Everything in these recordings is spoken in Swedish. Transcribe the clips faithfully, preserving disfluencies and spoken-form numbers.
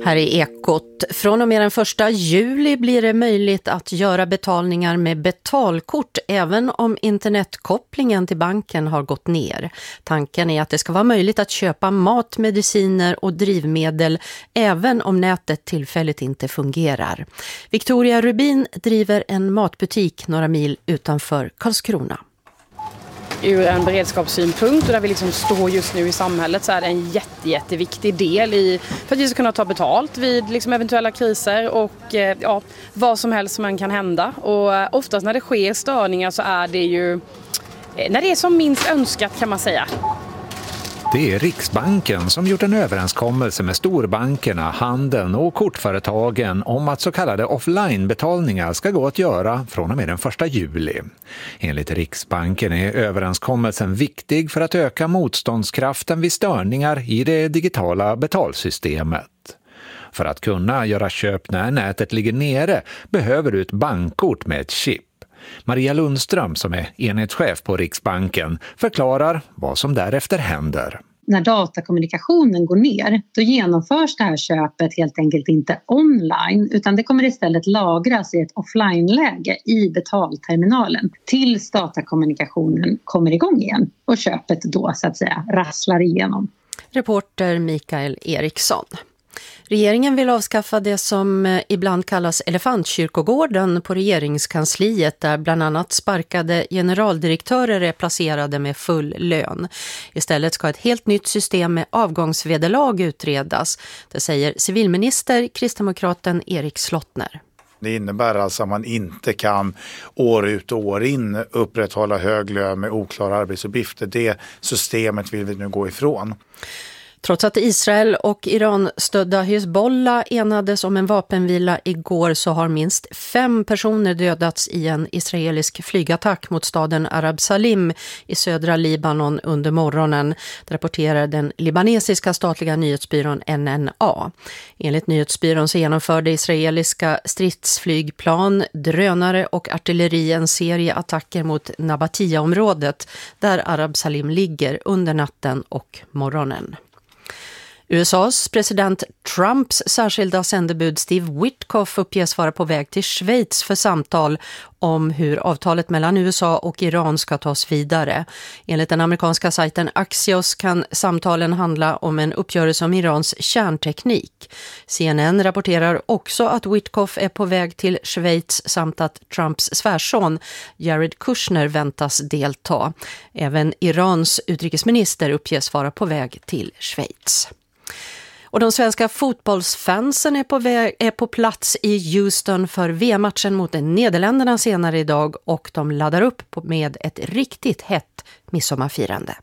Här är Ekot. Från och med den första juli blir det möjligt att göra betalningar med betalkort även om internetkopplingen till banken har gått ner. Tanken är att det ska vara möjligt att köpa mat, mediciner och drivmedel även om nätet tillfälligt inte fungerar. Victoria Rubin driver en matbutik några mil utanför Karlskrona. Ur en beredskapssynpunkt och där vi liksom står just nu i samhället så är det en jätte, jätteviktig del i, för att vi ska kunna ta betalt vid liksom eventuella kriser och ja, vad som helst man kan hända. Och oftast när det sker störningar så är det ju när det är som minst önskat, kan man säga. Det är Riksbanken som gjort en överenskommelse med storbankerna, handeln och kortföretagen om att så kallade offline-betalningar ska gå att göra från och med den första juli. Enligt Riksbanken är överenskommelsen viktig för att öka motståndskraften vid störningar i det digitala betalsystemet. För att kunna göra köp när nätet ligger nere behöver du ett bankkort med ett chip. Maria Lundström, som är enhetschef på Riksbanken, förklarar vad som därefter händer. När datakommunikationen går ner, då genomförs det här köpet helt enkelt inte online, utan det kommer istället lagras i ett offline-läge i betalterminalen tills datakommunikationen kommer igång igen och köpet då så att säga rasslar igenom. Reporter Mikael Eriksson. Regeringen vill avskaffa det som ibland kallas elefantkyrkogården på regeringskansliet, där bland annat sparkade generaldirektörer är placerade med full lön. Istället ska ett helt nytt system med avgångsvederlag utredas. Det säger civilminister kristdemokraten Erik Slottner. Det innebär alltså att man inte kan år ut och år in upprätthålla hög lön med oklara arbetsuppgifter. Det systemet vill vi nu gå ifrån. Trots att Israel och Iran-stödda Hezbollah enades om en vapenvila igår så har minst fem personer dödats i en israelisk flygattack mot staden Arab Salim i södra Libanon under morgonen, rapporterar den libanesiska statliga nyhetsbyrån N N A. Enligt nyhetsbyrån så genomförde israeliska stridsflygplan, drönare och artilleri en serie attacker mot Nabatia-området där Arab Salim ligger under natten och morgonen. U S A:s president Trumps särskilda sändebud Steve Witkoff uppges vara på väg till Schweiz för samtal om hur avtalet mellan U S A och Iran ska tas vidare. Enligt den amerikanska sajten Axios kan samtalen handla om en uppgörelse om Irans kärnteknik. C N N rapporterar också att Witkoff är på väg till Schweiz samt att Trumps svärson Jared Kushner väntas delta. Även Irans utrikesminister uppges vara på väg till Schweiz. Och de svenska fotbollsfansen är på, väg, är på plats i Houston för V M-matchen mot Nederländerna senare idag och de laddar upp med ett riktigt hett midsommarfirande.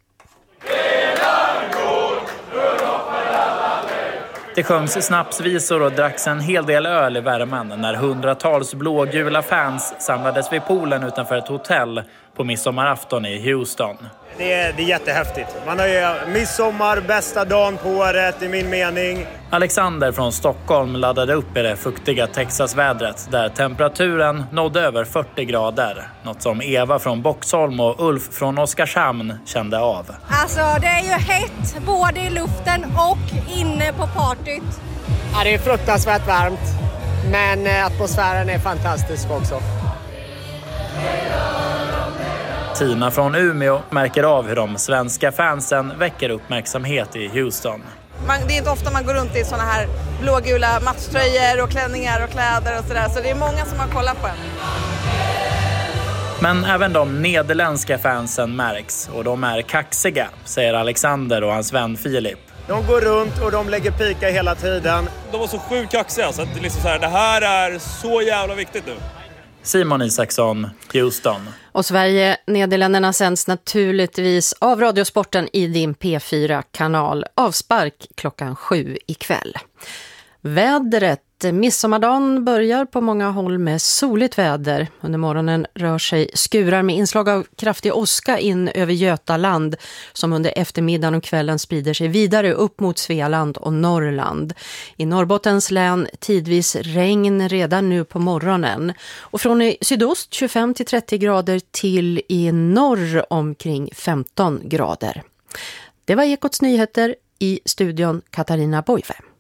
Det sjöngs snapsvisor och dracks en hel del öl i värmen när hundratals blågula fans samlades vid poolen utanför ett hotell på midsommarafton i Houston. Det är, det är jättehäftigt. Man har ju midsommar, bästa dagen på året i min mening. Alexander från Stockholm laddade upp i det fuktiga Texasvädret där temperaturen nådde över fyrtio grader. Något som Eva från Boxholm och Ulf från Oskarshamn kände av. Alltså det är ju hett både i luften och inne på partyt. Ja, det är fruktansvärt varmt, men atmosfären är fantastisk också. Tina från Umeå märker av hur de svenska fansen väcker uppmärksamhet i Houston. Man, det är inte ofta man går runt i såna här blågula matchtröjor och klänningar och kläder och sådär. Så det är många som har kollat på en. Men även de nederländska fansen märks och de är kaxiga, säger Alexander och hans vän Filip. De går runt och de lägger pika hela tiden. De var så sjukt kaxiga så att det, liksom så här, det här är så jävla viktigt nu. Simon Isaksson, Houston. Och Sverige-Nederländerna sänds naturligtvis av Radiosporten i din P fyra-kanal. Avspark klockan sju ikväll. Vädret. Midsommardagen börjar på många håll med soligt väder. Under morgonen rör sig skurar med inslag av kraftig åska in över Götaland som under eftermiddagen och kvällen sprider sig vidare upp mot Svealand och Norrland. I Norrbottens län tidvis regn redan nu på morgonen. Och från i sydost tjugofem till trettio grader till i norr omkring femton grader. Det var Ekots nyheter, i studion Katarina Boive.